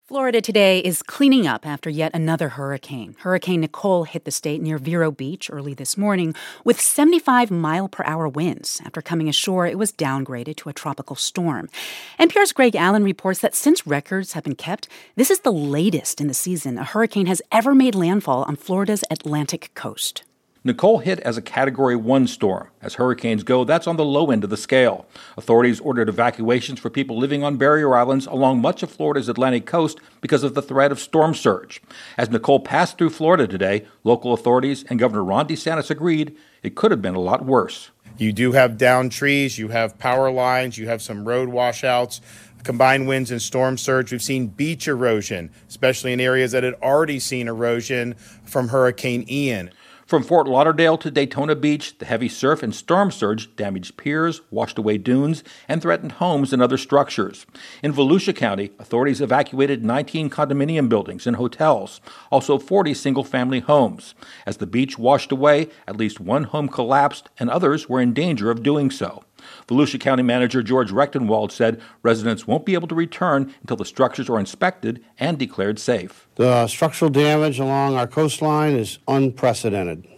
Florida today is cleaning up after yet another hurricane. Hurricane Nicole hit the state near Vero Beach early this morning with 75-mile-per-hour winds. After coming ashore, it was downgraded to a tropical storm. NPR's Greg Allen reports that since records have been kept, this is the latest in the season a hurricane has ever made landfall on Florida's Atlantic coast. Nicole hit as a Category 1 storm. As hurricanes go, that's on the low end of the scale. Authorities ordered evacuations for people living on barrier islands along much of Florida's Atlantic coast because of the threat of storm surge. As Nicole passed through Florida today, local authorities and Governor Ron DeSantis agreed it could have been a lot worse. You do have downed trees, you have power lines, you have some road washouts. Combined winds and storm surge. We've seen beach erosion, especially in areas that had already seen erosion from Hurricane Ian. From Fort Lauderdale to Daytona Beach, the heavy surf and storm surge damaged piers, washed away dunes, and threatened homes and other structures. In Volusia County, authorities evacuated 19 condominium buildings and hotels, also 40 single-family homes. As the beach washed away, at least one home collapsed, and others were in danger of doing so. Volusia County Manager George Rechtenwald said residents won't be able to return until the structures are inspected and declared safe. The structural damage along our coastline is unprecedented.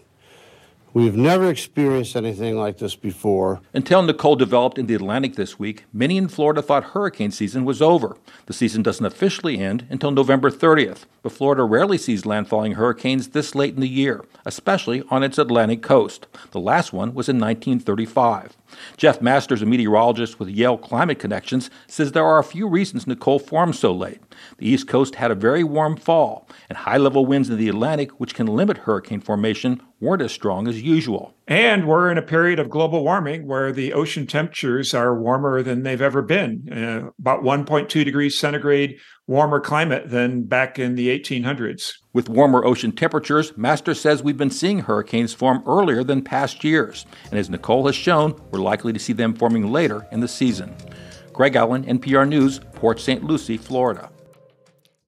We've never experienced anything like this before. Until Nicole developed in the Atlantic this week, many in Florida thought hurricane season was over. The season doesn't officially end until November 30th, but Florida rarely sees landfalling hurricanes this late in the year, especially on its Atlantic coast. The last one was in 1935. Jeff Masters, a meteorologist with Yale Climate Connections, says there are a few reasons Nicole formed so late. The East Coast had a very warm fall, and high-level winds in the Atlantic, which can limit hurricane formation, weren't as strong as usual. And we're in a period of global warming where the ocean temperatures are warmer than they've ever been, about 1.2 degrees centigrade warmer climate than back in the 1800s. With warmer ocean temperatures, Masters says we've been seeing hurricanes form earlier than past years. And as Nicole has shown, we're likely to see them forming later in the season. Greg Allen, NPR News, Port St. Lucie, Florida.